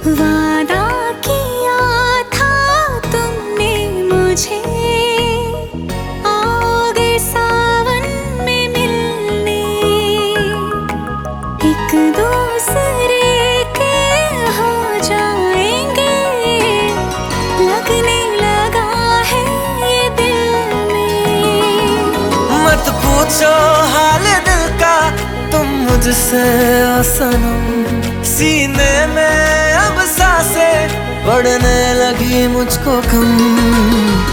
वादा किया था तुमने मुझे, आओगे सावन में मिलने, एक दूसरे के हो जाएंगे, लगने लगा है ये दिल में। मत पूछो हाल दिल का तुम मुझसे ओ सनम, सीने में अब सांसें बढ़ने लगी मुझको कम।